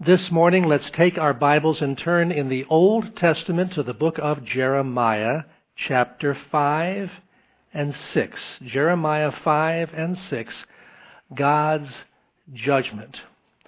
This morning, let's take our Bibles and turn in the Old Testament to the book of Jeremiah, chapter 5 and 6. Jeremiah 5 and 6, God's judgment.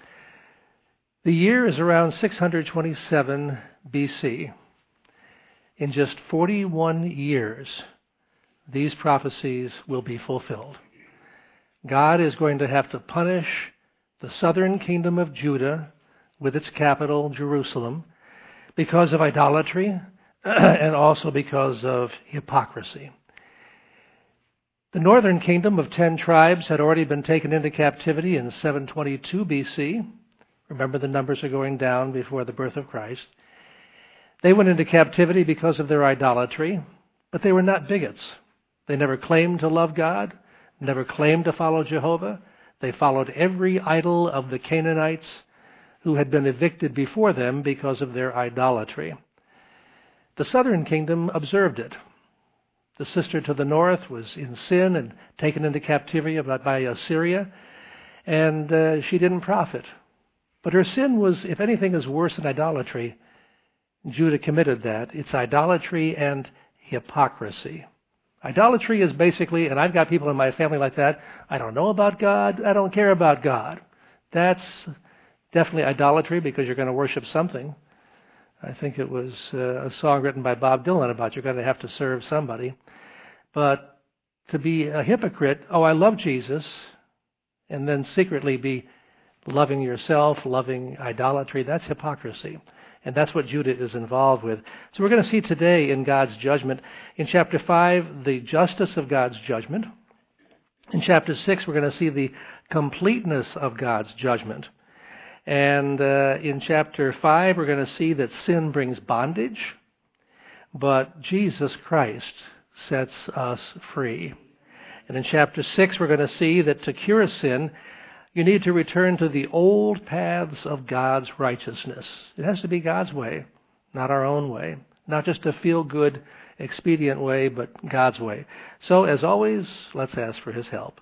The year is around 627 BC. In just 41 years, these prophecies will be fulfilled. God is going to have to punish the southern kingdom of Judah with its capital, Jerusalem, because of idolatry and also because of hypocrisy. The northern kingdom of 10 tribes had already been taken into captivity in 722 BC. Remember, the numbers are going down before the birth of Christ. They went into captivity because of their idolatry, but they were not bigots. They never claimed to love God, never claimed to follow Jehovah. They followed every idol of the Canaanites who had been evicted before them because of their idolatry. The southern kingdom observed it. The sister to the north was in sin and taken into captivity by Assyria, and she didn't profit. But her sin was, if anything, is worse than idolatry. Judah committed that. It's idolatry and hypocrisy. Idolatry is basically, and I've got people in my family like that, I don't know about God, I don't care about God. That's definitely idolatry because you're going to worship something. I think it was a song written by Bob Dylan about you're going to have to serve somebody. But to be a hypocrite, I love Jesus, and then secretly be loving yourself, loving idolatry, that's hypocrisy. And that's what Judah is involved with. So we're going to see today in God's judgment, in chapter 5, the justice of God's judgment. In chapter 6, we're going to see the completeness of God's judgment. And in chapter 5, we're going to see that sin brings bondage, but Jesus Christ sets us free. And in chapter 6, we're going to see that to cure sin, you need to return to the old paths of God's righteousness. It has to be God's way, not our own way. Not just a feel-good, expedient way, but God's way. So, as always, let's ask for His help.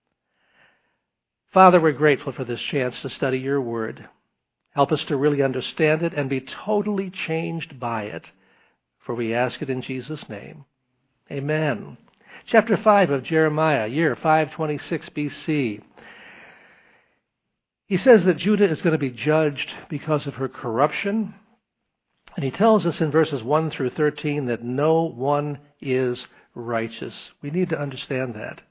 Father, we're grateful for this chance to study your word. Help us to really understand it and be totally changed by it. For we ask it in Jesus' name. Amen. Chapter 5 of Jeremiah, year 526 BC. He says that Judah is going to be judged because of her corruption. And he tells us in verses 1 through 13 that no one is righteous. We need to understand that.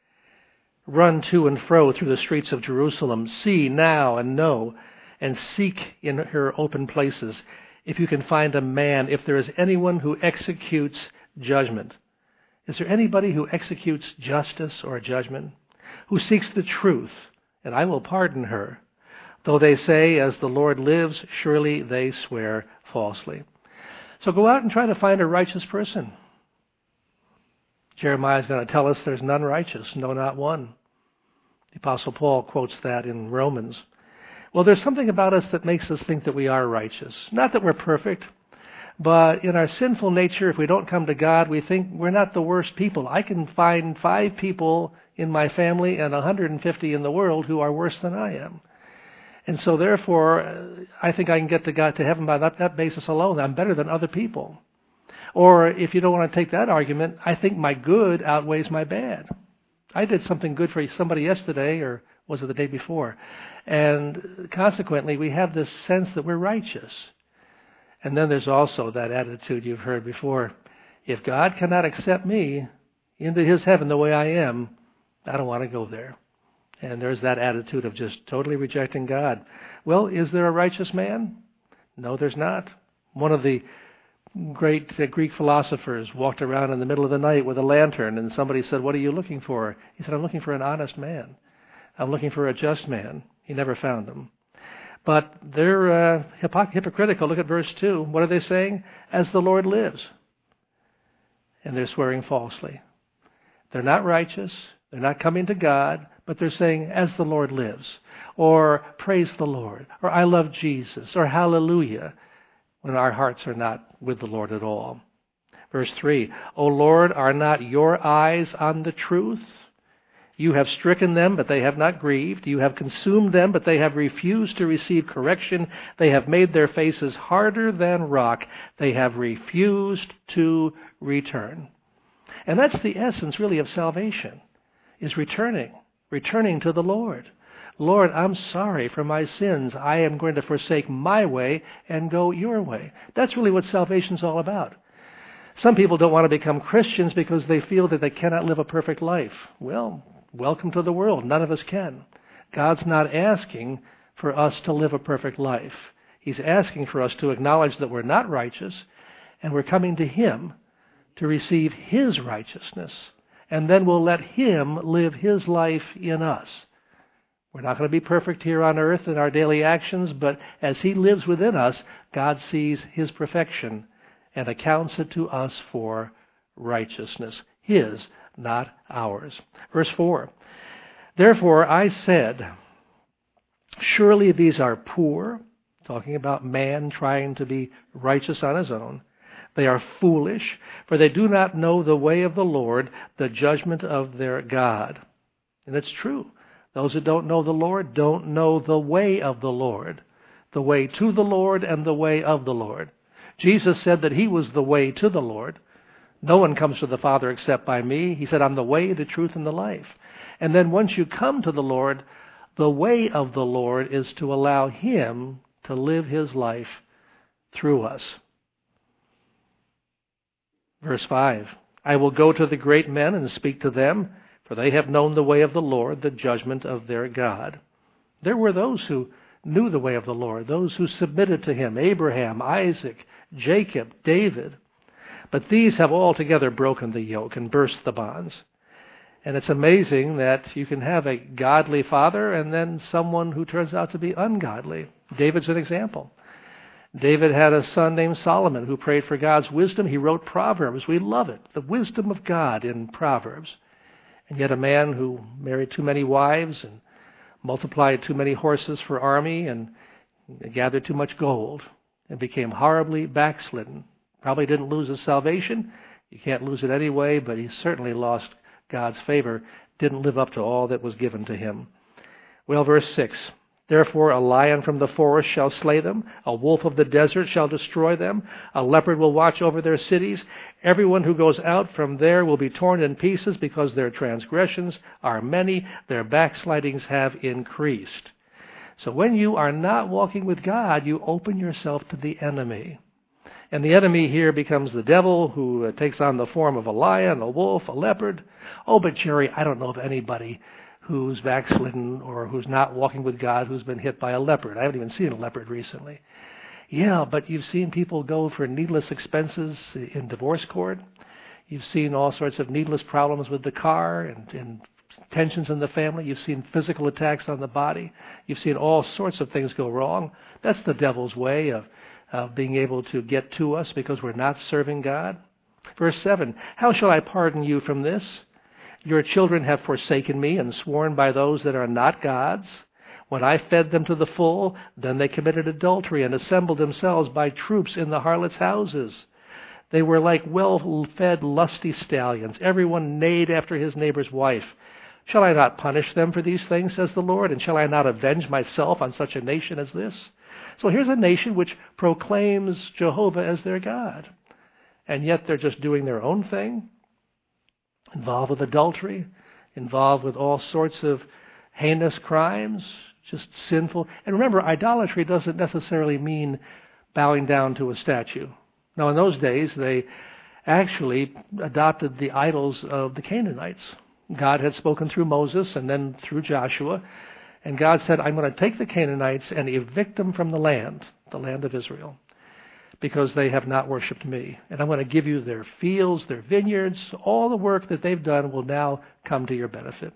Run to and fro through the streets of Jerusalem. See now and know, and seek in her open places, if you can find a man, if there is anyone who executes judgment. Is there anybody who executes justice or judgment? Who seeks the truth? And I will pardon her. Though they say, as the Lord lives, surely they swear falsely. So go out and try to find a righteous person. Jeremiah is going to tell us there's none righteous, no, not one. The Apostle Paul quotes that in Romans. Well, there's something about us that makes us think that we are righteous. Not that we're perfect, but in our sinful nature, if we don't come to God, we think we're not the worst people. I can find 5 people in my family and 150 in the world who are worse than I am. And so therefore, I think I can get to God, to heaven by that basis alone. I'm better than other people. Or if you don't want to take that argument, I think my good outweighs my bad. I did something good for somebody yesterday, or was it the day before? And consequently, we have this sense that we're righteous. And then there's also that attitude you've heard before. If God cannot accept me into His heaven the way I am, I don't want to go there. And there's that attitude of just totally rejecting God. Well, is there a righteous man? No, there's not. One of the great Greek philosophers walked around in the middle of the night with a lantern, and somebody said, "What are you looking for?" He said, "I'm looking for an honest man. I'm looking for a just man." He never found him. But they're hypocritical. Look at verse 2. What are they saying? As the Lord lives. And they're swearing falsely. They're not righteous. They're not coming to God, but they're saying, as the Lord lives, or praise the Lord, or I love Jesus, or hallelujah, when our hearts are not with the Lord at all. Verse 3, O Lord, are not your eyes on the truth? You have stricken them, but they have not grieved. You have consumed them, but they have refused to receive correction. They have made their faces harder than rock. They have refused to return. And that's the essence, really, of salvation, is returning to the Lord. Lord, I'm sorry for my sins. I am going to forsake my way and go your way. That's really what salvation's all about. Some people don't want to become Christians because they feel that they cannot live a perfect life. Well, welcome to the world. None of us can. God's not asking for us to live a perfect life. He's asking for us to acknowledge that we're not righteous, and we're coming to Him to receive His righteousness. And then we'll let Him live His life in us. We're not going to be perfect here on earth in our daily actions, but as He lives within us, God sees His perfection and accounts it to us for righteousness. His, not ours. Verse 4, therefore I said, surely these are poor, talking about man trying to be righteous on his own. They are foolish, for they do not know the way of the Lord, the judgment of their God. And it's true. Those who don't know the Lord don't know the way of the Lord, the way to the Lord and the way of the Lord. Jesus said that He was the way to the Lord. No one comes to the Father except by me. He said, I'm the way, the truth, and the life. And then once you come to the Lord, the way of the Lord is to allow Him to live His life through us. Verse 5, I will go to the great men and speak to them, for they have known the way of the Lord, the judgment of their God. There were those who knew the way of the Lord, those who submitted to Him, Abraham, Isaac, Jacob, David. But these have altogether broken the yoke and burst the bonds. And it's amazing that you can have a godly father and then someone who turns out to be ungodly. David's an example. David had a son named Solomon who prayed for God's wisdom. He wrote Proverbs. We love it, the wisdom of God in Proverbs. And yet a man who married too many wives and multiplied too many horses for army and gathered too much gold and became horribly backslidden. Probably didn't lose his salvation. You can't lose it anyway, but he certainly lost God's favor, didn't live up to all that was given to him. Well, verse 6, therefore a lion from the forest shall slay them, a wolf of the desert shall destroy them, a leopard will watch over their cities. Everyone who goes out from there will be torn in pieces because their transgressions are many, their backslidings have increased. So when you are not walking with God, you open yourself to the enemy. And the enemy here becomes the devil, who takes on the form of a lion, a wolf, a leopard. Oh, but Jerry, I don't know of anybody who's backslidden or who's not walking with God who's been hit by a leopard. I haven't even seen a leopard recently. Yeah, but you've seen people go for needless expenses in divorce court. You've seen all sorts of needless problems with the car and tensions in the family. You've seen physical attacks on the body. You've seen all sorts of things go wrong. That's the devil's way of being able to get to us because we're not serving God. Verse 7, how shall I pardon you from this? Your children have forsaken me and sworn by those that are not gods. When I fed them to the full, then they committed adultery and assembled themselves by troops in the harlots' houses. They were like well-fed, lusty stallions. Everyone neighed after his neighbor's wife. Shall I not punish them for these things, says the Lord, and shall I not avenge myself on such a nation as this? So here's a nation which proclaims Jehovah as their God, and yet they're just doing their own thing, involved with adultery, involved with all sorts of heinous crimes, just sinful. And remember, idolatry doesn't necessarily mean bowing down to a statue. Now, in those days, they actually adopted the idols of the Canaanites. God had spoken through Moses and then through Joshua, and God said, I'm going to take the Canaanites and evict them from the land of Israel, because they have not worshipped me. And I'm going to give you their fields, their vineyards, all the work that they've done will now come to your benefit.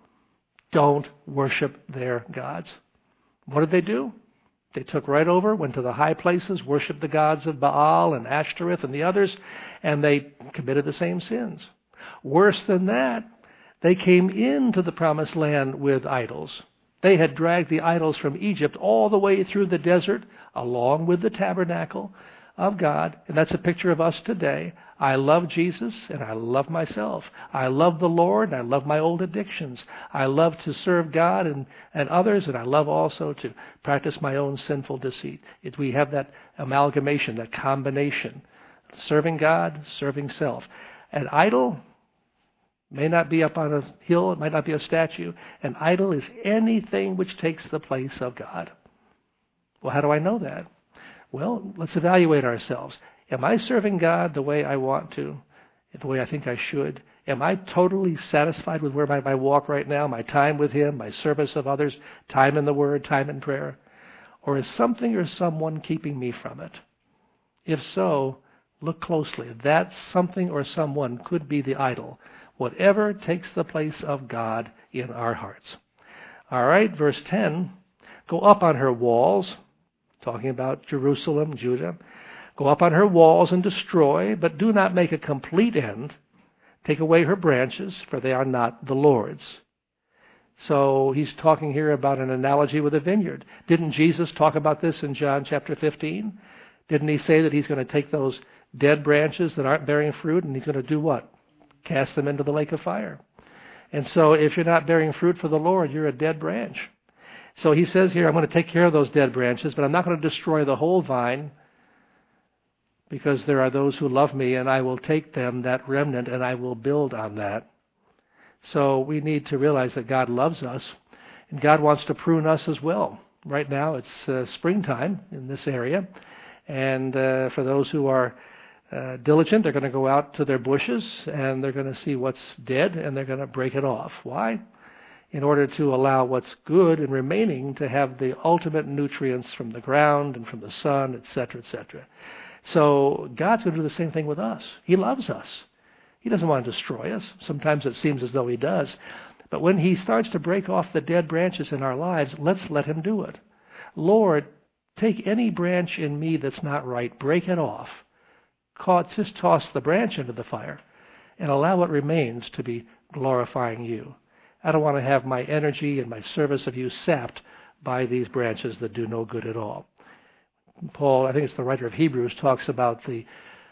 Don't worship their gods. What did they do? They took right over, went to the high places, worshipped the gods of Baal and Ashtoreth and the others, and they committed the same sins. Worse than that, they came into the promised land with idols. They had dragged the idols from Egypt all the way through the desert, along with the tabernacle, of God, and that's a picture of us today. I love Jesus and I love myself. I love the Lord and I love my old addictions. I love to serve God and others, and I love also to practice my own sinful deceit. We have that amalgamation, that combination. Serving God, serving self. An idol may not be up on a hill, it might not be a statue. An idol is anything which takes the place of God. Well, how do I know that? Well, let's evaluate ourselves. Am I serving God the way I want to, the way I think I should? Am I totally satisfied with where my walk right now, my time with Him, my service of others, time in the Word, time in prayer? Or is something or someone keeping me from it? If so, look closely. That something or someone could be the idol, whatever takes the place of God in our hearts. All right, verse 10, go up on her walls, talking about Jerusalem, Judah. Go up on her walls and destroy, but do not make a complete end. Take away her branches, for they are not the Lord's. So he's talking here about an analogy with a vineyard. Didn't Jesus talk about this in John chapter 15? Didn't he say that he's going to take those dead branches that aren't bearing fruit and he's going to do what? Cast them into the lake of fire. And so if you're not bearing fruit for the Lord, you're a dead branch. So he says here, I'm going to take care of those dead branches, but I'm not going to destroy the whole vine, because there are those who love me, and I will take them, that remnant, and I will build on that. So we need to realize that God loves us, and God wants to prune us as well. Right now it's springtime in this area, and for those who are diligent, they're going to go out to their bushes, and they're going to see what's dead, and they're going to break it off. Why? In order to allow what's good and remaining to have the ultimate nutrients from the ground and from the sun, etc., etc. So God's going to do the same thing with us. He loves us. He doesn't want to destroy us. Sometimes it seems as though He does. But when He starts to break off the dead branches in our lives, let's let Him do it. Lord, take any branch in me that's not right, break it off. Just toss the branch into the fire and allow what remains to be glorifying You. I don't want to have my energy and my service of You sapped by these branches that do no good at all. Paul, I think it's the writer of Hebrews, talks about the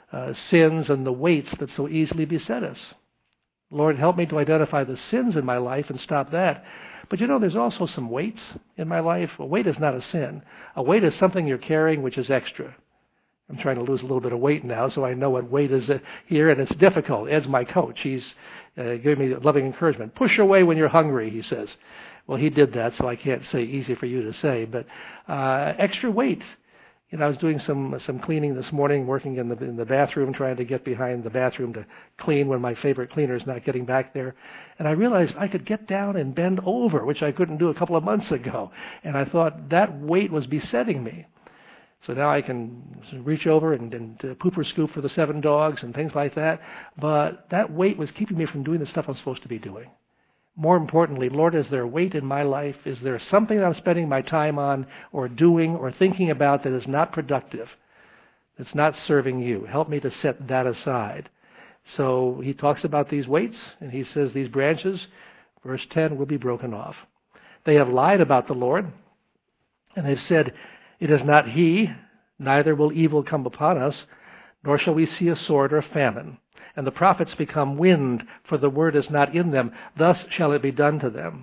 sins and the weights that so easily beset us. Lord, help me to identify the sins in my life and stop that. But there's also some weights in my life. A weight is not a sin. A weight is something you're carrying which is extra. I'm trying to lose a little bit of weight now, so I know what weight is here, and it's difficult. Ed's my coach. He's giving me loving encouragement. Push away when you're hungry, he says. Well, he did that, so I can't say easy for you to say, but extra weight. I was doing some cleaning this morning, working in the bathroom, trying to get behind the bathroom to clean when my favorite cleaner is not getting back there. And I realized I could get down and bend over, which I couldn't do a couple of months ago. And I thought that weight was besetting me. So now I can reach over and poop or scoop for the 7 dogs and things like that. But that weight was keeping me from doing the stuff I'm supposed to be doing. More importantly, Lord, is there weight in my life? Is there something that I'm spending my time on or doing or thinking about that is not productive, that's not serving You? Help me to set that aside. So he talks about these weights, and he says these branches, verse 10, will be broken off. They have lied about the Lord, and they've said, it is not He, neither will evil come upon us, nor shall we see a sword or famine. And the prophets become wind, for the word is not in them. Thus shall it be done to them.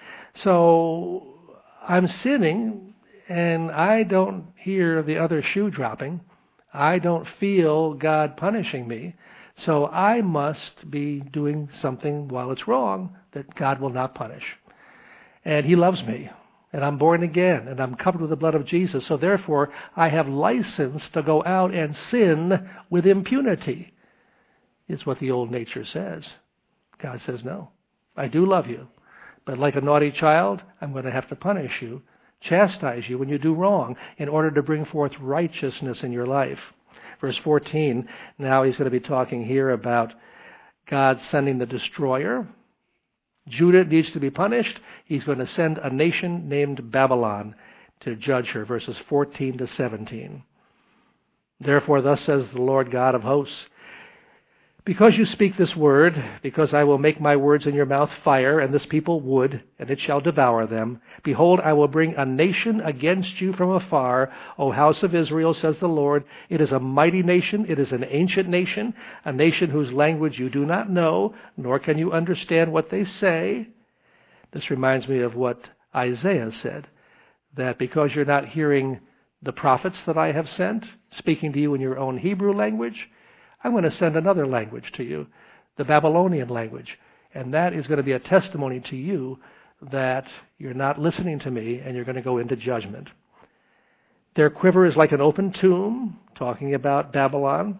So I'm sinning, and I don't hear the other shoe dropping. I don't feel God punishing me. So I must be doing something while it's wrong that God will not punish. And He loves me, and I'm born again, and I'm covered with the blood of Jesus. So therefore, I have license to go out and sin with impunity. It's what the old nature says. God says, no, I do love you. But like a naughty child, I'm going to have to punish you, chastise you when you do wrong in order to bring forth righteousness in your life. Verse 14, now he's going to be talking here about God sending the destroyer. Judah needs to be punished. He's going to send a nation named Babylon to judge her, verses 14 to 17. Therefore, thus says the Lord God of hosts, Because you speak this word, because I will make my words in your mouth fire, and this people wood, and it shall devour them. Behold, I will bring a nation against you from afar, O house of Israel, says the Lord. It is a mighty nation, it is an ancient nation, a nation whose language you do not know, nor can you understand what they say. This reminds me of what Isaiah said, that because you're not hearing the prophets that I have sent, speaking to you in your own Hebrew language, I'm going to send another language to you, the Babylonian language. And that is going to be a testimony to you that you're not listening to me and you're going to go into judgment. Their quiver is like an open tomb, talking about Babylon.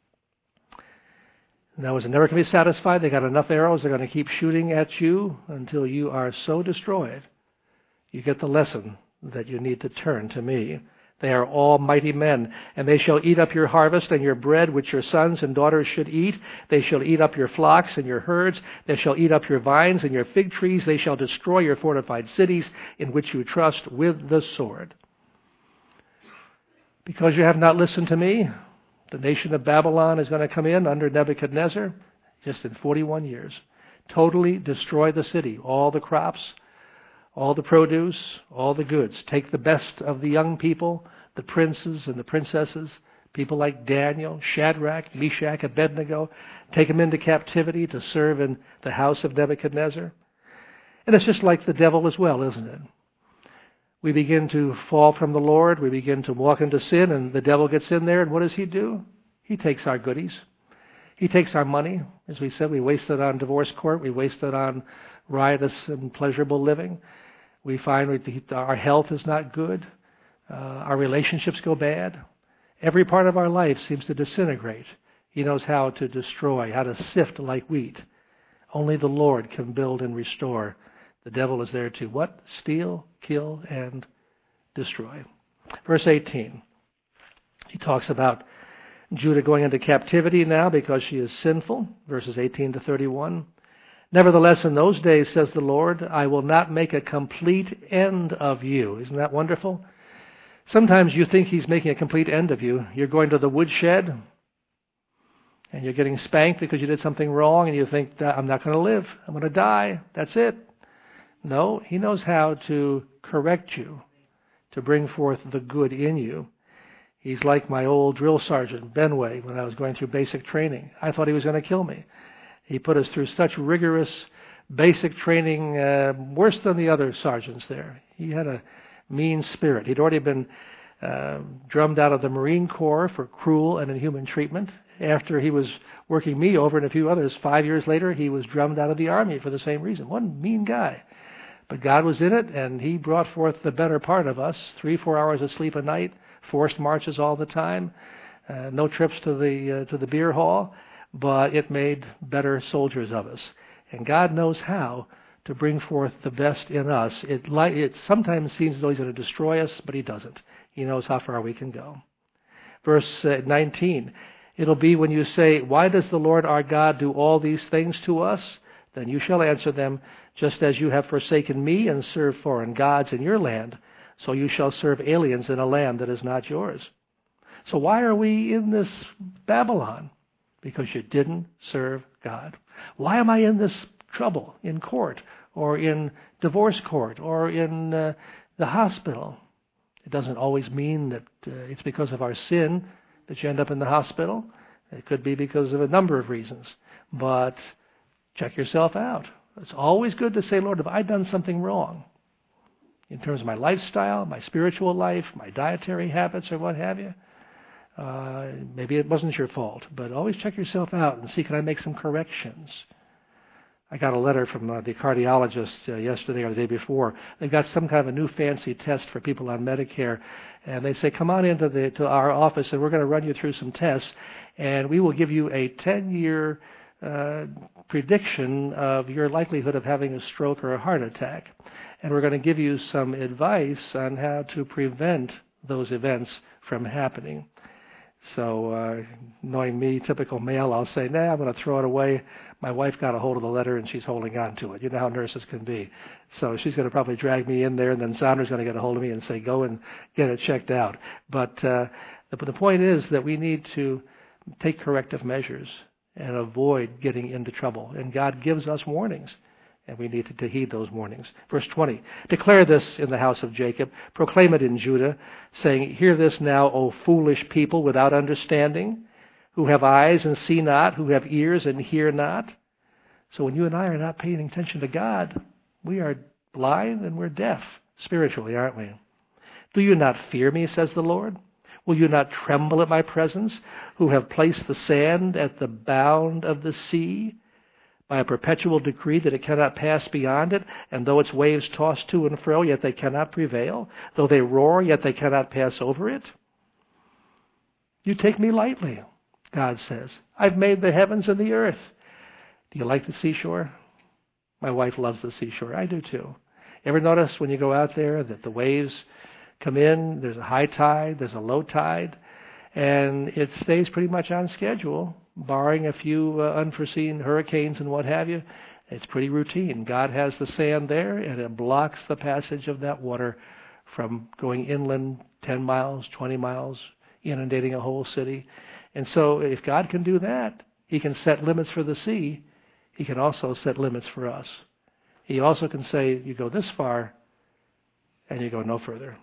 Now, is it never going to be satisfied? They got enough arrows, they're going to keep shooting at you until you are so destroyed. You get the lesson that you need to turn to me. They are all mighty men, and they shall eat up your harvest and your bread, which your sons and daughters should eat. They shall eat up your flocks and your herds. They shall eat up your vines and your fig trees. They shall destroy your fortified cities in which you trust with the sword. Because you have not listened to me, the nation of Babylon is going to come in under Nebuchadnezzar just in 41 years. Totally destroy the city, all the crops, all the produce, all the goods. Take the best of the young people, the princes and the princesses, people like Daniel, Shadrach, Meshach, Abednego. Take them into captivity to serve in the house of Nebuchadnezzar. And it's just like the devil as well, isn't it? We begin to fall from the Lord. We begin to walk into sin, and the devil gets in there, and what does he do? He takes our goodies. He takes our money. As we said, we waste it on divorce court. We waste it on riotous and pleasurable living. We find our health is not good. Our relationships go bad. Every part of our life seems to disintegrate. He knows how to destroy, how to sift like wheat. Only the Lord can build and restore. The devil is there to what? Steal, kill, and destroy. Verse 18. He talks about Judah going into captivity now because she is sinful. Verses 18 to 31. Nevertheless, in those days, says the Lord, I will not make a complete end of you. Isn't that wonderful? Sometimes you think he's making a complete end of you. You're going to the woodshed, and you're getting spanked because you did something wrong, and you think, I'm not going to live. I'm going to die. That's it. No, he knows how to correct you, to bring forth the good in you. He's like my old drill sergeant, Benway, when I was going through basic training. I thought he was going to kill me. He put us through such rigorous basic training, worse than the other sergeants there. He had a mean spirit. He'd already been drummed out of the Marine Corps for cruel and inhuman treatment. After he was working me over and a few others, 5 years later, he was drummed out of the Army for the same reason. One mean guy. But God was in it, and he brought forth the better part of us. 3-4 hours of sleep a night, forced marches all the time, no trips to the beer hall. But it made better soldiers of us. And God knows how to bring forth the best in us. It sometimes seems as though he's going to destroy us, but he doesn't. He knows how far we can go. Verse 19, it'll be when you say, why does the Lord our God do all these things to us? Then you shall answer them, just as you have forsaken me and served foreign gods in your land, so you shall serve aliens in a land that is not yours. So why are we in this Babylon? Because you didn't serve God. Why am I in this trouble in court or in divorce court or in the hospital? It doesn't always mean that it's because of our sin that you end up in the hospital. It could be because of a number of reasons. But check yourself out. It's always good to say, Lord, have I done something wrong? In terms of my lifestyle, my spiritual life, my dietary habits, or what have you. Maybe it wasn't your fault, but always check yourself out and see, can I make some corrections? I got a letter from the cardiologist yesterday or the day before. They've got some kind of a new fancy test for people on Medicare, and they say, come on into to our office, and we're going to run you through some tests, and we will give you a 10-year prediction of your likelihood of having a stroke or a heart attack. And we're going to give you some advice on how to prevent those events from happening. So, knowing me, typical male, I'll say, I'm going to throw it away. My wife got a hold of the letter, and she's holding on to it. You know how nurses can be. So she's going to probably drag me in there, and then Sandra's going to get a hold of me and say, go and get it checked out. But the point is that we need to take corrective measures. and avoid getting into trouble. And God gives us warnings, and we need to heed those warnings. Verse 20, declare this in the house of Jacob, proclaim it in Judah, saying, hear this now, O foolish people without understanding, who have eyes and see not, who have ears and hear not. So when you and I are not paying attention to God, we are blind and we're deaf spiritually, aren't we? Do you not fear me, says the Lord? Will you not tremble at my presence, who have placed the sand at the bound of the sea, by a perpetual decree that it cannot pass beyond it, and though its waves toss to and fro, yet they cannot prevail, though they roar, yet they cannot pass over it? You take me lightly, God says. I've made the heavens and the earth. Do you like the seashore? My wife loves the seashore. I do too. Ever notice when you go out there that the waves come in, there's a high tide, there's a low tide, and it stays pretty much on schedule, barring a few unforeseen hurricanes and what have you. It's pretty routine. God has the sand there, and it blocks the passage of that water from going inland 10 miles, 20 miles, inundating a whole city. And so if God can do that, He can set limits for the sea. He can also set limits for us. He also can say, you go this far, and you go no further.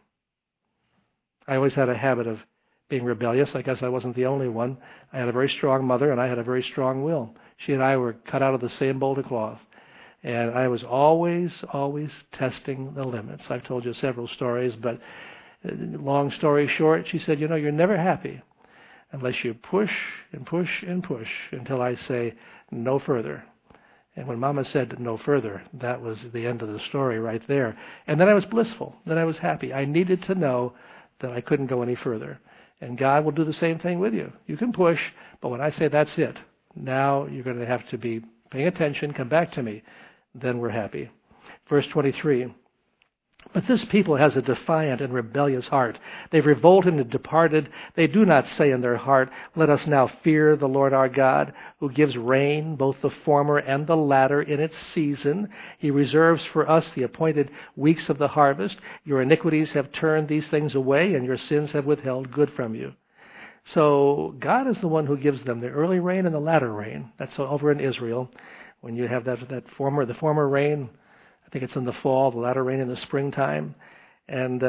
I always had a habit of being rebellious. I guess I wasn't the only one. I had a very strong mother, and I had a very strong will. She and I were cut out of the same mold of cloth. And I was always testing the limits. I've told you several stories, but long story short, she said, you're never happy unless you push and push and push until I say no further. And when Mama said no further, that was the end of the story right there. And then I was blissful. Then I was happy. I needed to know that I couldn't go any further. And God will do the same thing with you. You can push, but when I say that's it, now you're going to have to be paying attention, come back to me. Then we're happy. Verse 23. But this people has a defiant and rebellious heart. They've revolted and departed. They do not say in their heart, let us now fear the Lord our God, who gives rain, both the former and the latter, in its season. He reserves for us the appointed weeks of the harvest. Your iniquities have turned these things away, and your sins have withheld good from you. So God is the one who gives them the early rain and the latter rain. That's over in Israel. When you have the former rain, I think it's in the fall, the latter rain in the springtime. And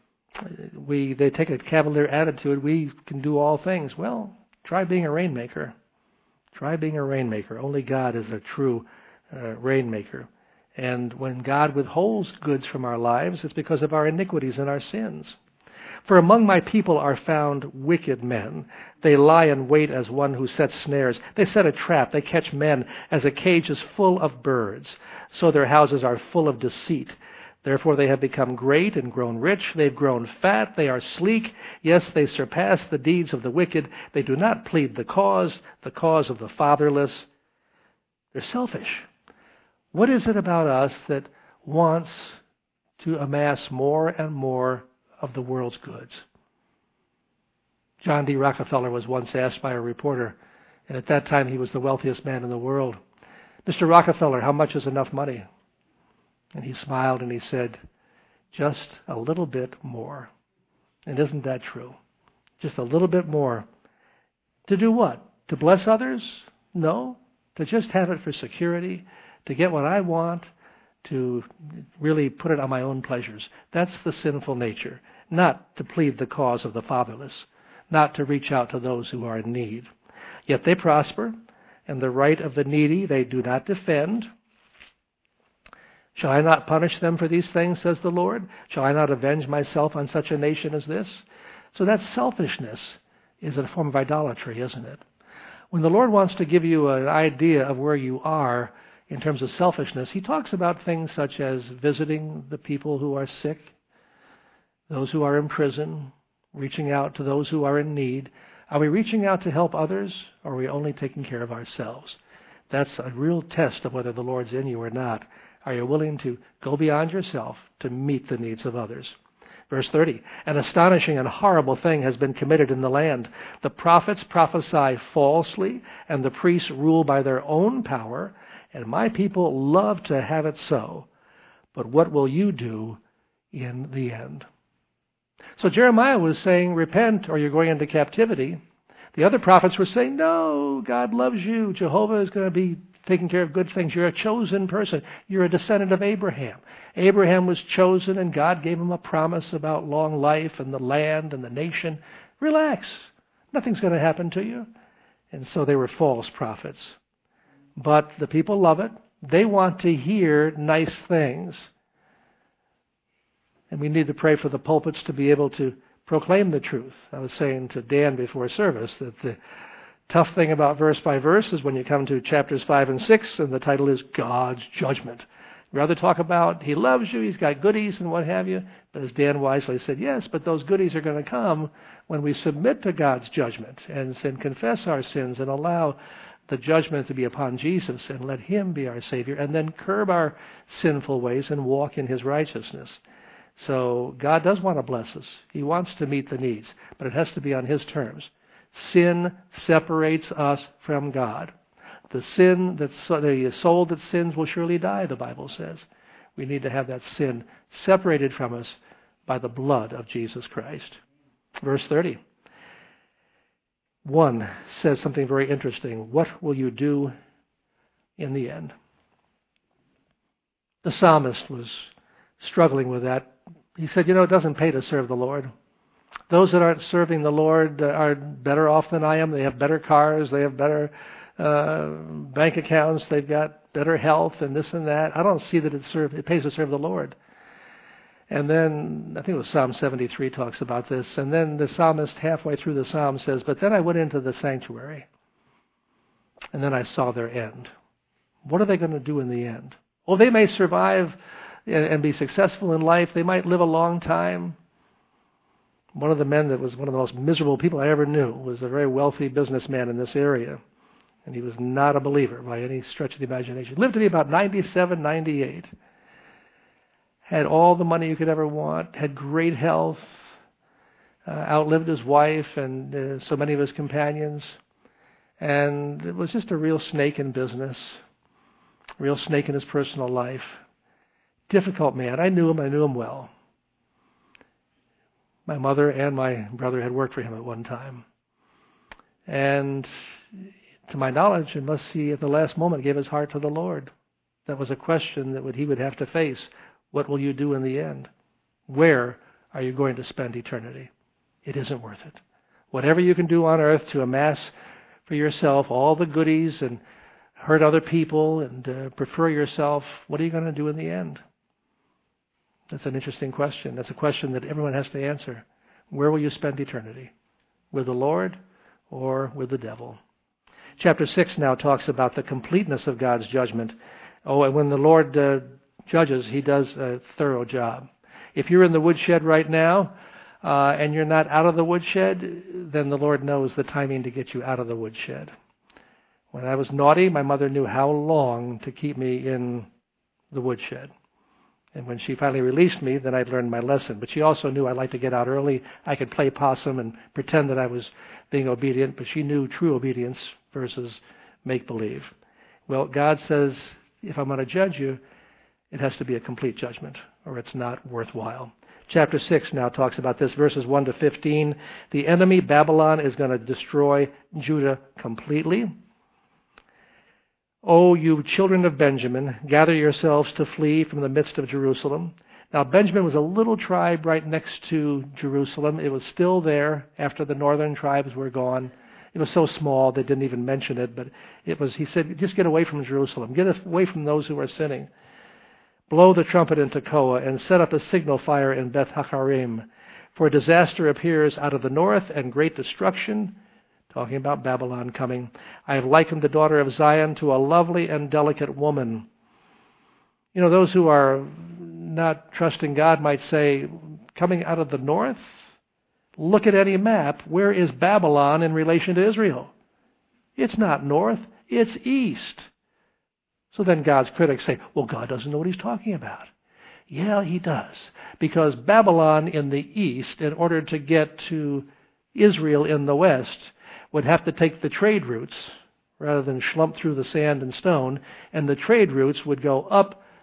they take a cavalier attitude. We can do all things. Well, try being a rainmaker. Try being a rainmaker. Only God is a true rainmaker. And when God withholds goods from our lives, it's because of our iniquities and our sins. For among my people are found wicked men. They lie in wait as one who sets snares. They set a trap. They catch men as a cage is full of birds. So their houses are full of deceit. Therefore they have become great and grown rich. They've grown fat. They are sleek. Yes, they surpass the deeds of the wicked. They do not plead the cause of the fatherless. They're selfish. What is it about us that wants to amass more and more of the world's goods? John D. Rockefeller was once asked by a reporter, and at that time he was the wealthiest man in the world, Mr. Rockefeller, how much is enough money? And he smiled and he said, just a little bit more. And isn't that true? Just a little bit more. To do what? To bless others? No. To just have it for security, to get what I want, to really put it on my own pleasures. That's the sinful nature. Not to plead the cause of the fatherless, not to reach out to those who are in need. Yet they prosper, and the right of the needy they do not defend. Shall I not punish them for these things, says the Lord? Shall I not avenge myself on such a nation as this? So that selfishness is a form of idolatry, isn't it? When the Lord wants to give you an idea of where you are in terms of selfishness, He talks about things such as visiting the people who are sick, those who are in prison, reaching out to those who are in need. Are we reaching out to help others, or are we only taking care of ourselves? That's a real test of whether the Lord's in you or not. Are you willing to go beyond yourself to meet the needs of others? Verse 30, an astonishing and horrible thing has been committed in the land. The prophets prophesy falsely, and the priests rule by their own power, and my people love to have it so. But what will you do in the end? So Jeremiah was saying, repent or you're going into captivity. The other prophets were saying, no, God loves you. Jehovah is going to be taking care of good things. You're a chosen person. You're a descendant of Abraham. Abraham was chosen, and God gave him a promise about long life and the land and the nation. Relax. Nothing's going to happen to you. And so they were false prophets. But the people love it. They want to hear nice things. And we need to pray for the pulpits to be able to proclaim the truth. I was saying to Dan before service that the tough thing about verse by verse is when you come to chapters 5 and 6, and the title is God's Judgment. We'd rather talk about He loves you, He's got goodies and what have you. But as Dan wisely said, yes, but those goodies are going to come when we submit to God's judgment and confess our sins and allow the judgment to be upon Jesus and let Him be our Savior, and then curb our sinful ways and walk in His righteousness. So God does want to bless us. He wants to meet the needs, but it has to be on His terms. Sin separates us from God. The soul that sins will surely die, the Bible says. We need to have that sin separated from us by the blood of Jesus Christ. Verse 30. 1 says something very interesting. What will you do in the end? The psalmist was struggling with that. He said, it doesn't pay to serve the Lord. Those that aren't serving the Lord are better off than I am. They have better cars. They have better bank accounts. They've got better health and this and that. I don't see that it pays to serve the Lord. And then, I think it was Psalm 73 talks about this. And then the psalmist halfway through the psalm says, but then I went into the sanctuary, and then I saw their end. What are they going to do in the end? Well, they may survive and be successful in life. They might live a long time. One of the men that was one of the most miserable people I ever knew was a very wealthy businessman in this area. And he was not a believer by any stretch of the imagination. Lived to be about 97, 98. Had all the money you could ever want. Had great health. Outlived his wife and so many of his companions. And it was just a real snake in business. Real snake in his personal life. Difficult man. I knew him well. My mother and my brother had worked for him at one time. And to my knowledge, unless he at the last moment gave his heart to the Lord, that was a question that he would have to face. What will you do in the end? Where are you going to spend eternity? It isn't worth it. Whatever you can do on earth to amass for yourself all the goodies and hurt other people and prefer yourself, what are you going to do in the end? That's an interesting question. That's a question that everyone has to answer. Where will you spend eternity? With the Lord or with the devil? Chapter 6 now talks about the completeness of God's judgment. Oh, and when the Lord judges, He does a thorough job. If you're in the woodshed right now and you're not out of the woodshed, then the Lord knows the timing to get you out of the woodshed. When I was naughty, my mother knew how long to keep me in the woodshed. And when she finally released me, then I'd learned my lesson. But she also knew I liked to get out early. I could play possum and pretend that I was being obedient, but she knew true obedience versus make-believe. Well, God says, if I'm going to judge you, it has to be a complete judgment, or it's not worthwhile. Chapter 6 now talks about this, verses 1 to 15. The enemy, Babylon, is going to destroy Judah completely. O you children of Benjamin, gather yourselves to flee from the midst of Jerusalem. Now, Benjamin was a little tribe right next to Jerusalem. It was still there after the northern tribes were gone. It was so small they didn't even mention it, but he said, just get away from Jerusalem. Get away from those who are sinning. Blow the trumpet in Tekoa and set up a signal fire in Beth Haccherem. For disaster appears out of the north and great destruction. Talking about Babylon coming. I have likened the daughter of Zion to a lovely and delicate woman. Those who are not trusting God might say, coming out of the north? Look at any map. Where is Babylon in relation to Israel? It's not north, it's east. So then God's critics say, well, God doesn't know what He's talking about. Yeah, He does. Because Babylon in the east, in order to get to Israel in the west, would have to take the trade routes rather than schlump through the sand and stone, and the trade routes would go up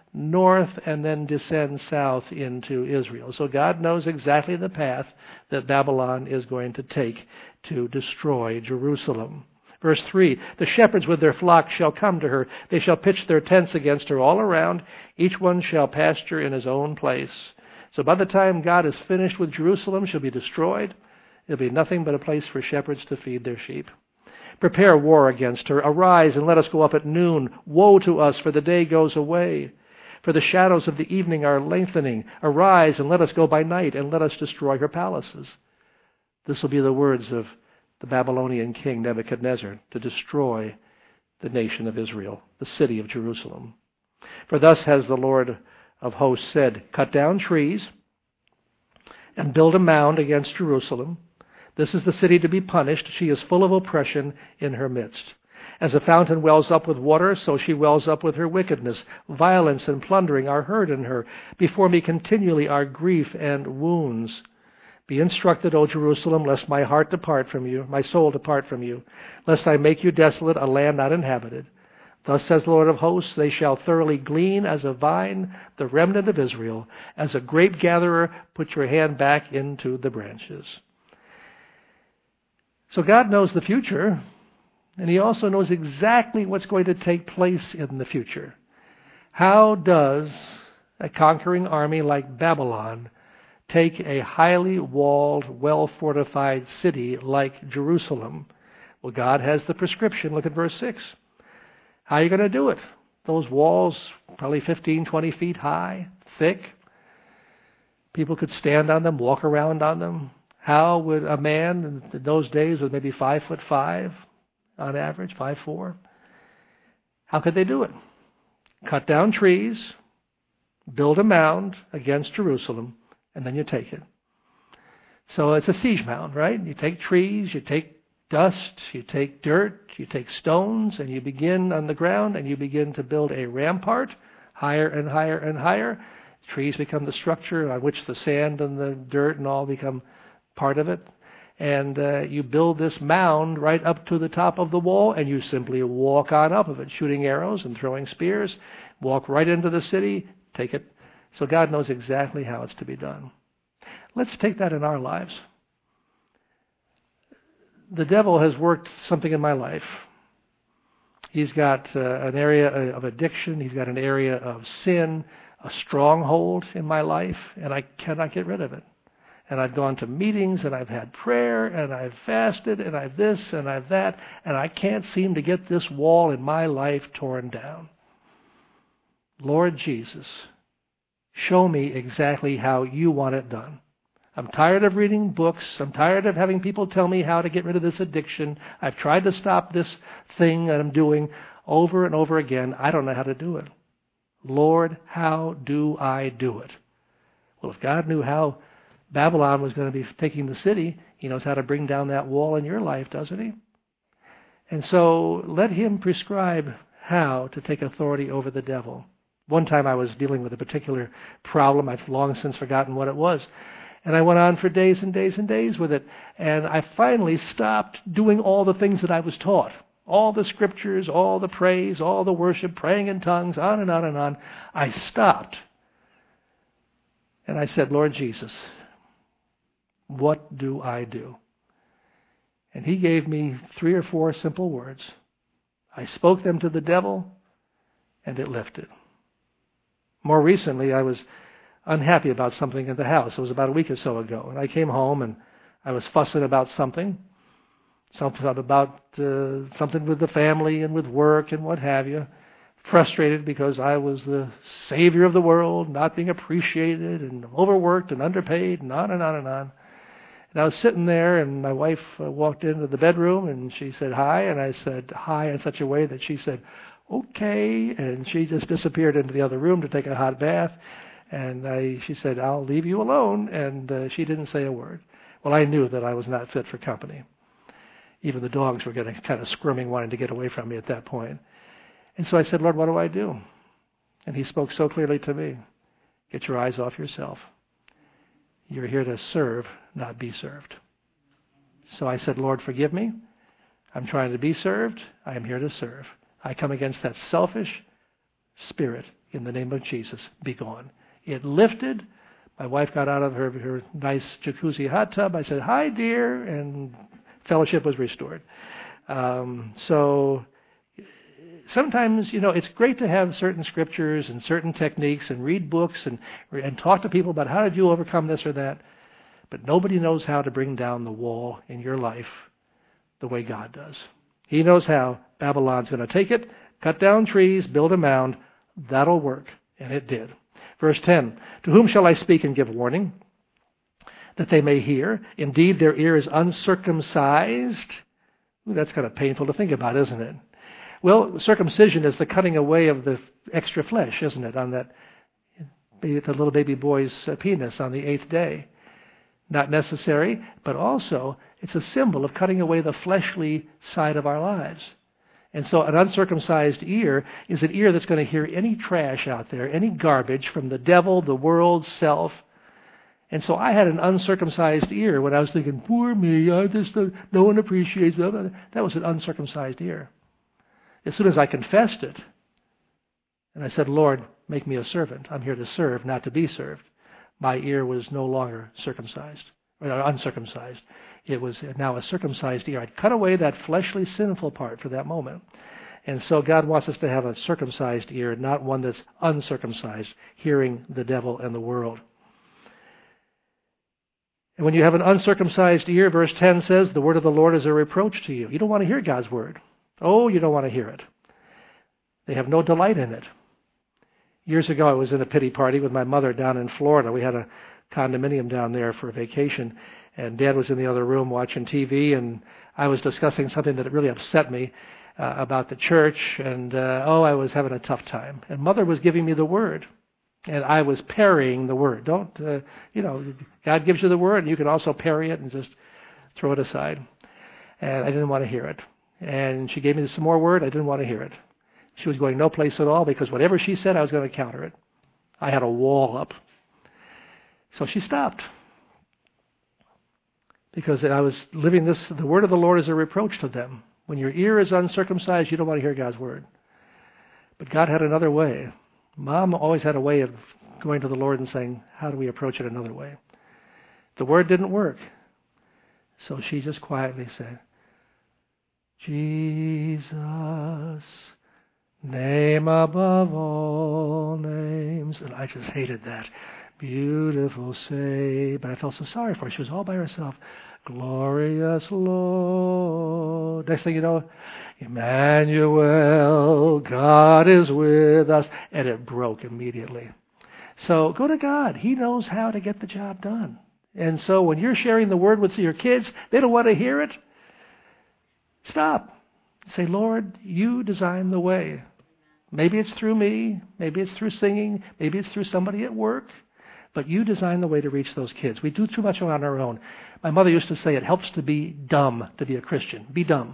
north and then descend south into Israel. So God knows exactly the path that Babylon is going to take to destroy Jerusalem. Verse 3, the shepherds with their flocks shall come to her. They shall pitch their tents against her all around. Each one shall pasture in his own place. So by the time God is finished with Jerusalem, she'll be destroyed. It'll be nothing but a place for shepherds to feed their sheep. Prepare war against her. Arise and let us go up at noon. Woe to us, for the day goes away. For the shadows of the evening are lengthening. Arise and let us go by night, and let us destroy her palaces. This will be the words of the Babylonian king Nebuchadnezzar to destroy the nation of Israel, the city of Jerusalem. For thus has the Lord of hosts said, cut down trees and build a mound against Jerusalem. This is the city to be punished. She is full of oppression in her midst. As a fountain wells up with water, so she wells up with her wickedness. Violence and plundering are heard in her. Before me continually are grief and wounds. Be instructed, O Jerusalem, lest my heart depart from you, my soul depart from you, lest I make you desolate, a land not inhabited. Thus says the Lord of hosts, they shall thoroughly glean as a vine, the remnant of Israel. As a grape gatherer, put your hand back into the branches. So God knows the future, and He also knows exactly what's going to take place in the future. How does a conquering army like Babylon take a highly walled, well-fortified city like Jerusalem? Well, God has the prescription. Look at verse 6. How are you going to do it? Those walls, probably 15, 20 feet high, thick. People could stand on them, walk around on them. How would a man in those days was maybe 5'5" on average, 5'4"? How could they do it? Cut down trees, build a mound against Jerusalem, and then you take it. So it's a siege mound, right? You take trees, you take dust, you take dirt, you take stones, and you begin on the ground, and you begin to build a rampart higher and higher and higher. Trees become the structure on which the sand and the dirt and all become part of it. And you build this mound right up to the top of the wall, and you simply walk on up of it, shooting arrows and throwing spears, walk right into the city, take it. So God knows exactly how it's to be done. Let's take that in our lives. The devil has worked something in my life. He's got an area of addiction. He's got an area of sin, a stronghold in my life, and I cannot get rid of it. And I've gone to meetings, and I've had prayer, and I've fasted, and I've this, and I've that, and I can't seem to get this wall in my life torn down. Lord Jesus, show me exactly how you want it done. I'm tired of reading books. I'm tired of having people tell me how to get rid of this addiction. I've tried to stop this thing that I'm doing over and over again. I don't know how to do it. Lord, how do I do it? Well, if God knew how Babylon was going to be taking the city, He knows how to bring down that wall in your life, doesn't He? And so let Him prescribe how to take authority over the devil. One time I was dealing with a particular problem. I've long since forgotten what it was. And I went on for days and days and days with it. And I finally stopped doing all the things that I was taught. All the scriptures, all the praise, all the worship, praying in tongues, on and on and on. I stopped. And I said, Lord Jesus, what do I do? And He gave me 3 or 4 simple words. I spoke them to the devil, and it lifted. More recently, I was unhappy about something in the house. It was about a week or so ago. And I came home, and I was fussing about something about something with the family and with work and what have you. Frustrated because I was the savior of the world, not being appreciated, and overworked and underpaid, and on and on and on. And I was sitting there, and my wife walked into the bedroom, and she said hi, and I said hi in such a way that she said, okay, and she just disappeared into the other room to take a hot bath. And she said, I'll leave you alone, and she didn't say a word. Well, I knew that I was not fit for company. Even the dogs were getting kind of squirming, wanting to get away from me at that point. And so I said, Lord, what do I do? And He spoke so clearly to me, get your eyes off yourself. You're here to serve, not be served. So I said, Lord, forgive me. I'm trying to be served. I am here to serve. I come against that selfish, spirit, in the name of Jesus, be gone. It lifted. My wife got out of her nice jacuzzi hot tub. I said, "Hi, dear," and fellowship was restored. So sometimes, it's great to have certain scriptures and certain techniques and read books and talk to people about how did you overcome this or that. But nobody knows how to bring down the wall in your life the way God does. He knows how. Babylon's going to take it, cut down trees, build a mound. That'll work. And it did. Verse 10, to whom shall I speak and give warning, that they may hear? Indeed, their ear is uncircumcised. Ooh, that's kind of painful to think about, isn't it? Well, circumcision is the cutting away of the extra flesh, isn't it, on the little baby boy's penis on the 8th day. Not necessary, but also it's a symbol of cutting away the fleshly side of our lives. And so an uncircumcised ear is an ear that's going to hear any trash out there, any garbage from the devil, the world, self. And so I had an uncircumcised ear when I was thinking, poor me, no one appreciates me. That was an uncircumcised ear. As soon as I confessed it, and I said, Lord, make me a servant. I'm here to serve, not to be served. My ear was no longer uncircumcised. It was now a circumcised ear. I'd cut away that fleshly, sinful part for that moment. And so God wants us to have a circumcised ear, not one that's uncircumcised, hearing the devil and the world. And when you have an uncircumcised ear, verse 10 says, the word of the Lord is a reproach to you. You don't want to hear God's word. Oh, you don't want to hear it. They have no delight in it. Years ago, I was in a pity party with my mother down in Florida. We had a condominium down there for a vacation, and Dad was in the other room watching TV, and I was discussing something that really upset me about the church, and I was having a tough time. And Mother was giving me the word, and I was parrying the word. God gives you the word, and you can also parry it and just throw it aside. And I didn't want to hear it. And she gave me some more word. I didn't want to hear it. She was going no place at all because whatever she said, I was going to counter it. I had a wall up. So she stopped. Because I was living this, the word of the Lord is a reproach to them. When your ear is uncircumcised, you don't want to hear God's word. But God had another way. Mom always had a way of going to the Lord and saying, how do we approach it another way? The word didn't work. So she just quietly said, Jesus, name above all names. And I just hated that. Beautiful say. But I felt so sorry for her. She was all by herself. Glorious Lord. Next thing you know, Emmanuel, God is with us. And it broke immediately. So go to God. He knows how to get the job done. And so when you're sharing the word with your kids, they don't want to hear it. Stop. Say, Lord, you design the way. Maybe it's through me. Maybe it's through singing. Maybe it's through somebody at work. But you design the way to reach those kids. We do too much on our own. My mother used to say it helps to be dumb to be a Christian. Be dumb.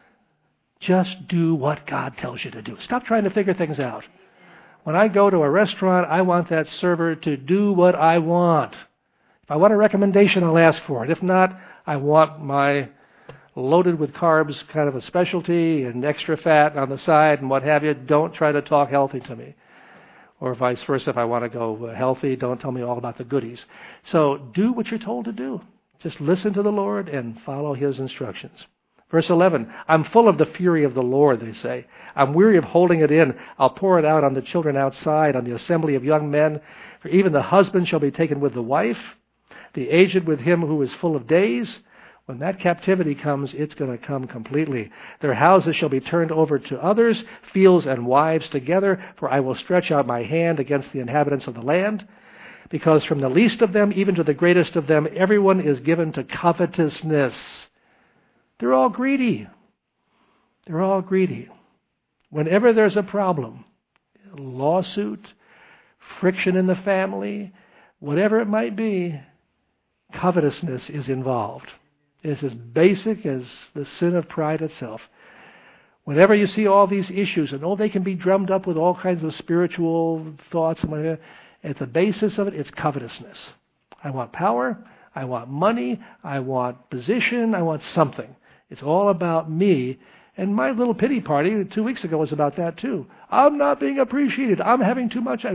Just do what God tells you to do. Stop trying to figure things out. When I go to a restaurant, I want that server to do what I want. If I want a recommendation, I'll ask for it. If not, I want my loaded with carbs, kind of a specialty, and extra fat on the side and what have you. Don't try to talk healthy to me. Or vice versa, if I want to go healthy, don't tell me all about the goodies. So do what you're told to do. Just listen to the Lord and follow His instructions. Verse 11, I'm full of the fury of the Lord, they say. I'm weary of holding it in. I'll pour it out on the children outside, on the assembly of young men. For even the husband shall be taken with the wife, the aged with him who is full of days. When that captivity comes, it's going to come completely. Their houses shall be turned over to others, fields and wives together, for I will stretch out my hand against the inhabitants of the land. Because from the least of them, even to the greatest of them, everyone is given to covetousness. They're all greedy. They're all greedy. Whenever there's a problem, lawsuit, friction in the family, whatever it might be, covetousness is involved. It's as basic as the sin of pride itself. Whenever you see all these issues, and they can be drummed up with all kinds of spiritual thoughts, and whatever, at the basis of it, it's covetousness. I want power, I want money, I want position, I want something. It's all about me, And my little pity party 2 weeks ago was about that too. I'm not being appreciated. I'm having too much.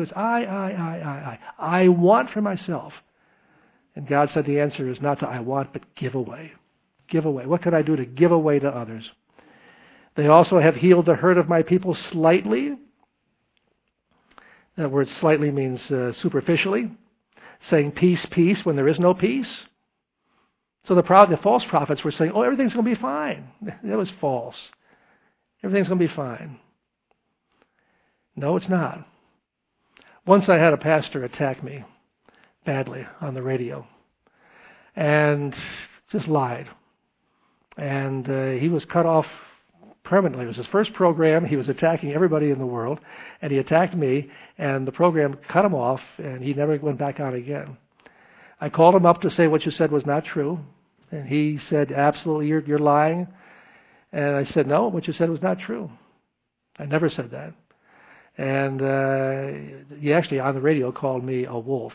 I want for myself. And God said the answer is not to I want, but give away. Give away. What can I do to give away to others? They also have healed the hurt of my people slightly. That word slightly means superficially. Saying peace, peace, when there is no peace. So the false prophets were saying, oh, everything's going to be fine. That was false. Everything's going to be fine. No, it's not. Once I had a pastor attack me badly on the radio and just lied. And he was cut off permanently. It was his first program. He was attacking everybody in the world, and he attacked me, and the program cut him off, and he never went back on again. I called him up to say what you said was not true, and he said, absolutely, you're lying. And I said, no, what you said was not true. I never said that. And he actually, on the radio, called me a wolf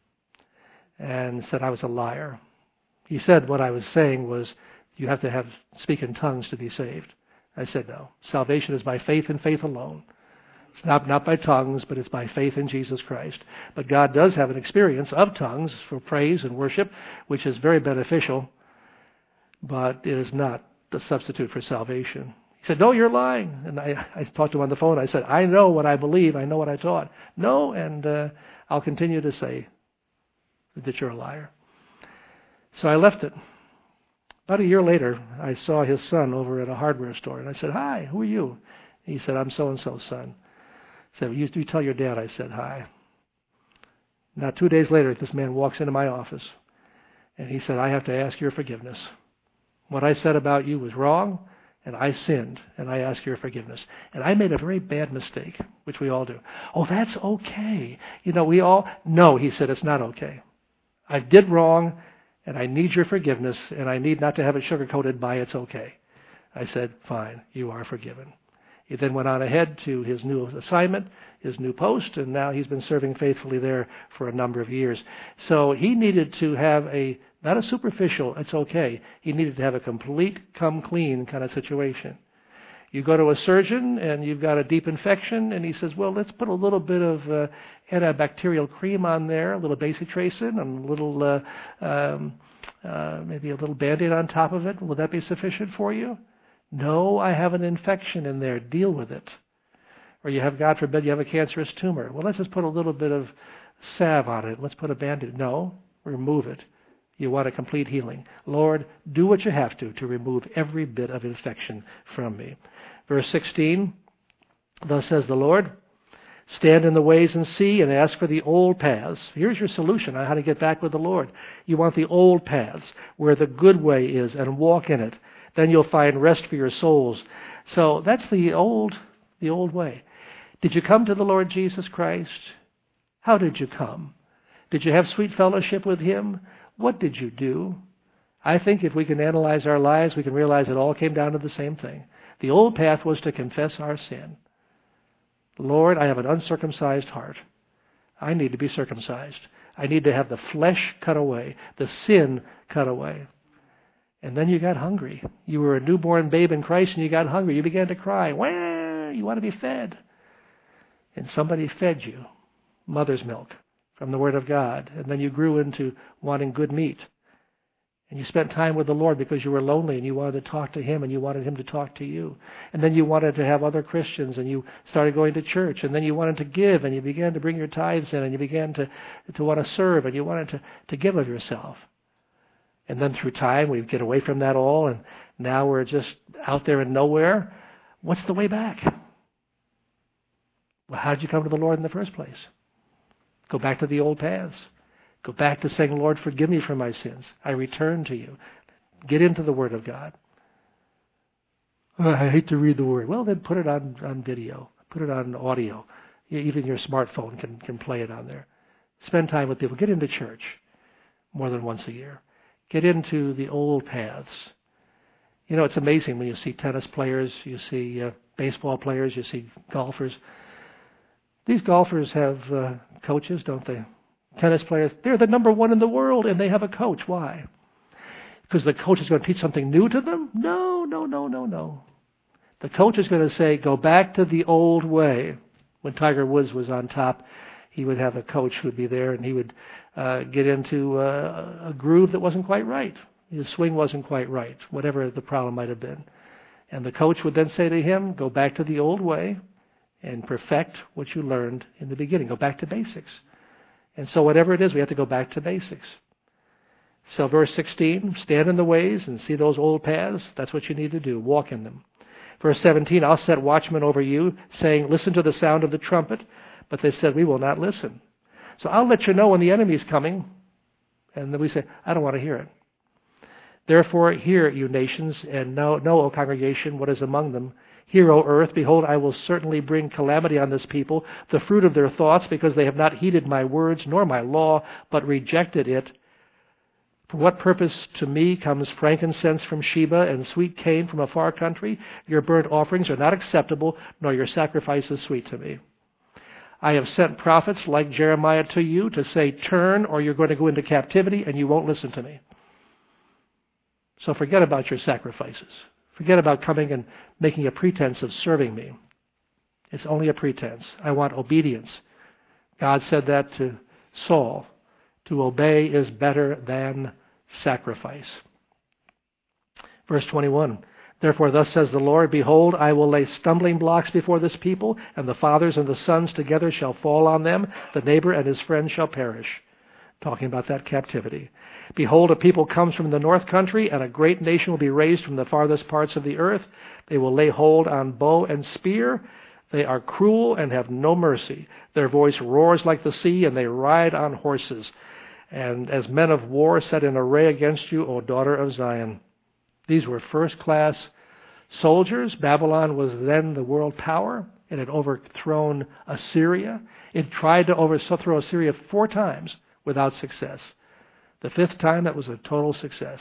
and said I was a liar. He said what I was saying was, you have to speak in tongues to be saved. I said, no. Salvation is by faith and faith alone. It's not by tongues, but it's by faith in Jesus Christ. But God does have an experience of tongues for praise and worship, which is very beneficial, but it is not the substitute for salvation. He said, no, you're lying. And I talked to him on the phone. I said, I know what I believe. I know what I taught. No, and I'll continue to say that you're a liar. So I left it. About a year later, I saw his son over at a hardware store, and I said, hi, who are you? He said, I'm so-and-so's son. I said, well, you tell your dad I said hi. Now, 2 days later, this man walks into my office, and he said, I have to ask your forgiveness. What I said about you was wrong, and I sinned, and I ask your forgiveness. And I made a very bad mistake, which we all do. Oh, that's okay. No, he said, it's not okay. I did wrong, and I need your forgiveness, and I need not to have it sugar-coated by it's okay. I said, fine, you are forgiven. He then went on ahead to his new assignment, his new post, and now he's been serving faithfully there for a number of years. So he needed to have not a superficial, it's okay. He needed to have a complete, come clean kind of situation. You go to a surgeon and you've got a deep infection, and he says, well, let's put a little bit of antibacterial cream on there, a little bacitracin, and a little, maybe a little Band-Aid on top of it. Will that be sufficient for you? No, I have an infection in there. Deal with it. Or you have, God forbid, you have a cancerous tumor. Well, let's just put a little bit of salve on it. Let's put a Band-Aid. No, remove it. You want a complete healing. Lord, do what you have to remove every bit of infection from me. Verse 16, thus says the Lord, stand in the ways and see and ask for the old paths. Here's your solution on how to get back with the Lord. You want the old paths where the good way is and walk in it. Then you'll find rest for your souls. So that's the old way. Did you come to the Lord Jesus Christ? How did you come? Did you have sweet fellowship with Him? What did you do? I think if we can analyze our lives, we can realize it all came down to the same thing. The old path was to confess our sin. Lord, I have an uncircumcised heart. I need to be circumcised. I need to have the flesh cut away, the sin cut away. And then you got hungry. You were a newborn babe in Christ and you got hungry. You began to cry. Wah! You want to be fed. And somebody fed you mother's milk from the Word of God. And then you grew into wanting good meat. And you spent time with the Lord because you were lonely and you wanted to talk to Him and you wanted Him to talk to you. And then you wanted to have other Christians and you started going to church. And then you wanted to give and you began to bring your tithes in and you began to want to serve and you wanted to give of yourself. And then through time, we get away from that all, and now we're just out there in nowhere. What's the way back? Well, how did you come to the Lord in the first place? Go back to the old paths. Go back to saying, Lord, forgive me for my sins. I return to you. Get into the Word of God. Oh, I hate to read the Word. Well, then put it on video. Put it on audio. Even your smartphone can play it on there. Spend time with people. Get into church more than once a year. Get into the old paths. You know, it's amazing when you see tennis players, you see baseball players, you see golfers. These golfers have coaches, don't they? Tennis players, they're the number one in the world, and they have a coach. Why? Because the coach is going to teach something new to them? No. The coach is going to say, go back to the old way. When Tiger Woods was on top, he would have a coach who would be there, and he would get into a groove that wasn't quite right. His swing wasn't quite right, whatever the problem might have been. And the coach would then say to him, go back to the old way and perfect what you learned in the beginning. Go back to basics. And so whatever it is, we have to go back to basics. So verse 16, stand in the ways and see those old paths. That's what you need to do. Walk in them. Verse 17, I'll set watchmen over you, saying, listen to the sound of the trumpet. But they said, we will not listen. So I'll let you know when the enemy's coming. And then we say, I don't want to hear it. Therefore, hear, you nations, and know, O congregation, what is among them. Hear, O earth, behold, I will certainly bring calamity on this people, the fruit of their thoughts, because they have not heeded my words nor my law, but rejected it. For what purpose to me comes frankincense from Sheba and sweet cane from a far country? Your burnt offerings are not acceptable, nor your sacrifices sweet to me. I have sent prophets like Jeremiah to you to say, turn, or you're going to go into captivity, and you won't listen to me. So forget about your sacrifices. Forget about coming and making a pretense of serving me. It's only a pretense. I want obedience. God said that to Saul. To obey is better than sacrifice. Verse 21. Therefore thus says the Lord, behold, I will lay stumbling blocks before this people, and the fathers and the sons together shall fall on them. The neighbor and his friend shall perish. Talking about that captivity. Behold, a people comes from the north country, and a great nation will be raised from the farthest parts of the earth. They will lay hold on bow and spear. They are cruel and have no mercy. Their voice roars like the sea, and they ride on horses. And as men of war set in array against you, O daughter of Zion. These were first-class soldiers. Babylon was then the world power. It had overthrown Assyria. It tried to overthrow Assyria 4 times without success. The 5th time, that was a total success.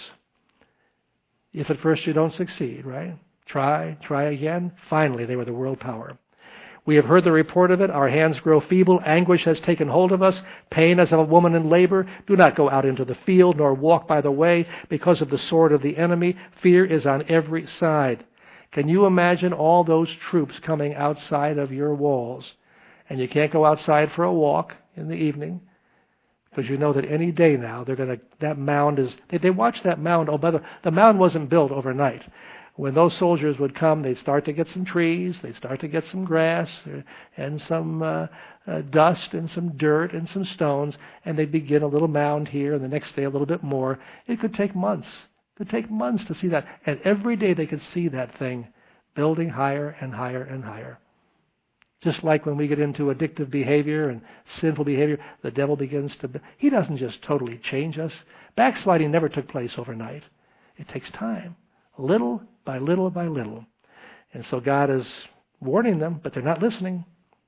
If at first you don't succeed, right? Try again. Finally, they were the world power. We have heard the report of it. Our hands grow feeble. Anguish has taken hold of us. Pain as of a woman in labor. Do not go out into the field, nor walk by the way, because of the sword of the enemy. Fear is on every side. Can you imagine all those troops coming outside of your walls? And you can't go outside for a walk in the evening, because you know that any day now that mound is. They watch that mound. Oh, by the mound wasn't built overnight. When those soldiers would come, they'd start to get some trees, they'd start to get some grass and some dust and some dirt and some stones, and they'd begin a little mound here, and the next day a little bit more. It could take months. It could take months to see that. And every day they could see that thing building higher and higher and higher. Just like when we get into addictive behavior and sinful behavior, the devil begins to. He doesn't just totally change us. Backsliding never took place overnight. It takes time, little by little by little. And so God is warning them, but they're not listening.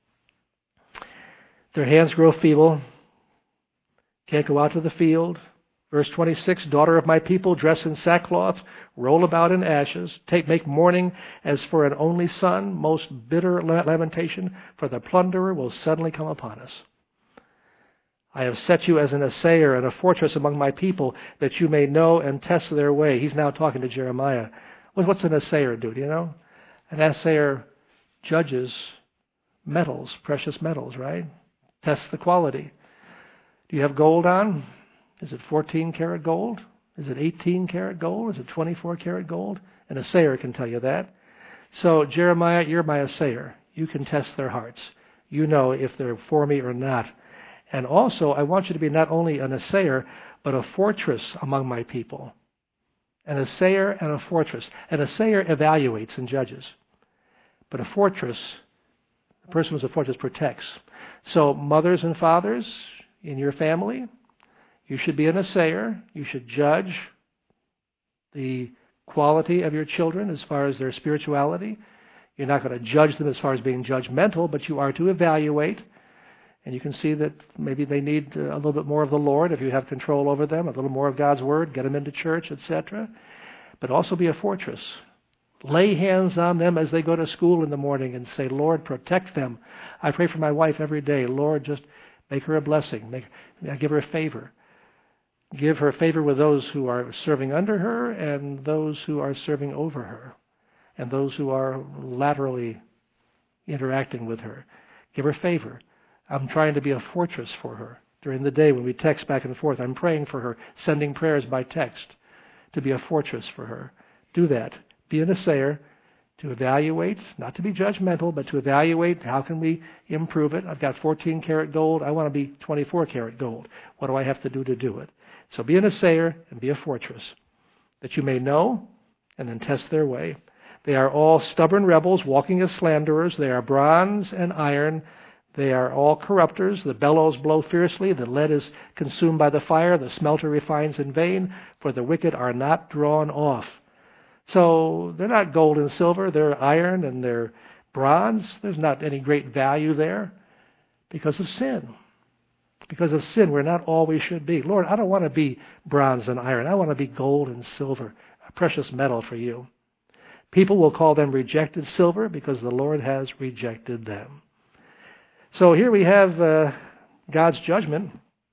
Their hands grow feeble. Can't go out to the field. Verse 26, daughter of my people, dress in sackcloth, roll about in ashes, make mourning as for an only son, most bitter lamentation, for the plunderer will suddenly come upon us. I have set you as an assayer and a fortress among my people, that you may know and test their way. He's now talking to Jeremiah. What's an assayer do? Do you know? An assayer judges metals, precious metals, right? Tests the quality. Do you have gold on? Is it 14 karat gold? Is it 18 karat gold? Is it 24 karat gold? An assayer can tell you that. So, Jeremiah, you're my assayer. You can test their hearts. You know if they're for me or not. And also, I want you to be not only an assayer, but a fortress among my people. An assayer and a fortress. An assayer evaluates and judges. But a fortress, the person who's a fortress protects. So, mothers and fathers in your family, you should be an assayer. You should judge the quality of your children as far as their spirituality. You're not going to judge them as far as being judgmental, but you are to evaluate. And you can see that maybe they need a little bit more of the Lord if you have control over them, a little more of God's Word, get them into church, etc. But also be a fortress. Lay hands on them as they go to school in the morning and say, Lord, protect them. I pray for my wife every day. Lord, just make her a blessing. Give her a favor. Give her favor with those who are serving under her and those who are serving over her. and those who are laterally interacting with her. Give her favor. I'm trying to be a fortress for her. During the day when we text back and forth, I'm praying for her, sending prayers by text to be a fortress for her. Do that. Be an assayer to evaluate, not to be judgmental, but to evaluate how can we improve it. I've got 14 karat gold. I want to be 24 karat gold. What do I have to do it? So be an assayer and be a fortress, that you may know and then test their way. They are all stubborn rebels, walking as slanderers. They are bronze and iron. They are all corrupters. The bellows blow fiercely. The lead is consumed by the fire. The smelter refines in vain, for the wicked are not drawn off. So they're not gold and silver. They're iron and they're bronze. There's not any great value there because of sin. Because of sin, we're not all we should be. Lord, I don't want to be bronze and iron. I want to be gold and silver, a precious metal for you. People will call them rejected silver because the Lord has rejected them. So here we have God's judgment,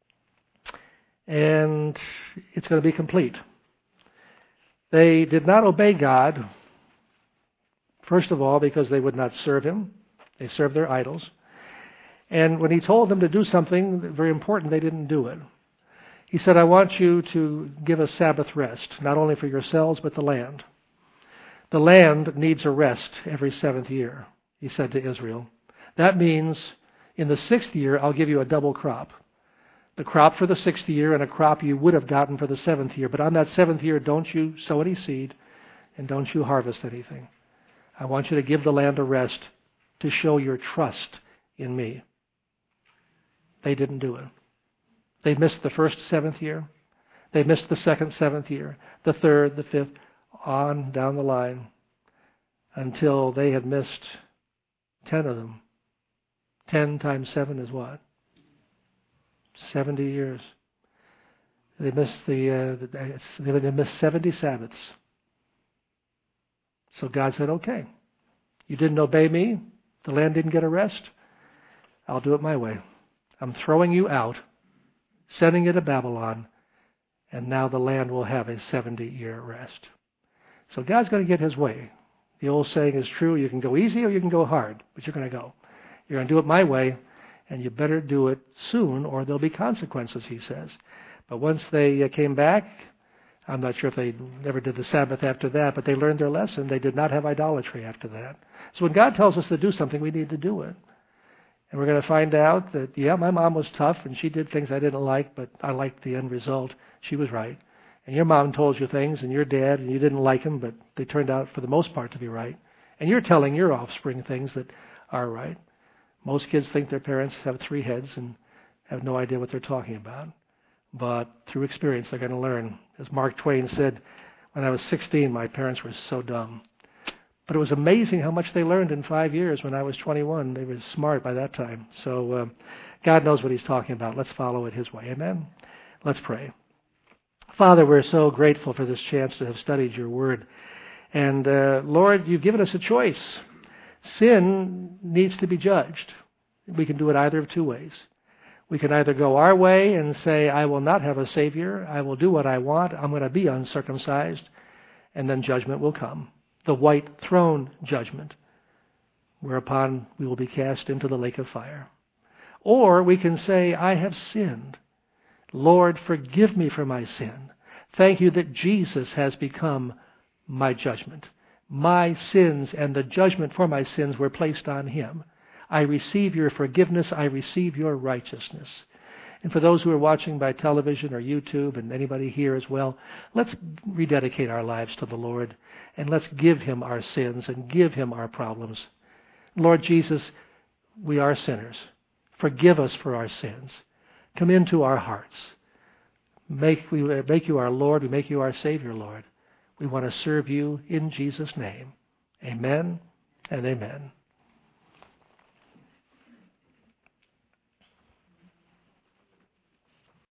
and it's going to be complete. They did not obey God, first of all, because they would not serve Him. They served their idols. And when He told them to do something very important, they didn't do it. He said, I want you to give a Sabbath rest, not only for yourselves, but the land. The land needs a rest every 7th year, He said to Israel. That means in the 6th year, I'll give you a double crop. The crop for the 6th year and a crop you would have gotten for the 7th year. But on that 7th year, don't you sow any seed and don't you harvest anything. I want you to give the land a rest to show your trust in me. They didn't do it. They missed the first 7th year. They missed the second 7th year, the 3rd, the 5th, on down the line until they had missed 10 of them. 10 times 7 is what? 70 years. They missed they missed 70 Sabbaths. So God said, okay, you didn't obey me. The land didn't get a rest. I'll do it my way. I'm throwing you out, sending you to Babylon, and now the land will have a 70-year rest. So God's going to get His way. The old saying is true, you can go easy or you can go hard, but you're going to go. You're going to do it my way, and you better do it soon or there'll be consequences, He says. But once they came back, I'm not sure if they never did the Sabbath after that, but they learned their lesson. They did not have idolatry after that. So when God tells us to do something, we need to do it. And we're going to find out that, yeah, my mom was tough and she did things I didn't like, but I liked the end result. She was right. And your mom told you things, and your dad, and you didn't like them, but they turned out for the most part to be right. And you're telling your offspring things that are right. Most kids think their parents have 3 heads and have no idea what they're talking about. But through experience, they're going to learn. As Mark Twain said, when I was 16, my parents were so dumb. But it was amazing how much they learned in 5 years. When I was 21, they were smart by that time. So God knows what He's talking about. Let's follow it His way. Amen? Let's pray. Father, we're so grateful for this chance to have studied your word. And Lord, you've given us a choice. Sin needs to be judged. We can do it either of 2 ways. We can either go our way and say, I will not have a Savior. I will do what I want. I'm going to be uncircumcised. And then judgment will come. The white throne judgment, whereupon we will be cast into the lake of fire. Or we can say, I have sinned. Lord, forgive me for my sin. Thank you that Jesus has become my judgment. My sins and the judgment for my sins were placed on Him. I receive your forgiveness. I receive your righteousness. And for those who are watching by television or YouTube and anybody here as well, let's rededicate our lives to the Lord and let's give Him our sins and give Him our problems. Lord Jesus, we are sinners. Forgive us for our sins. Come into our hearts. We make you our Lord. We make you our Savior, Lord. We want to serve you in Jesus' name. Amen and amen.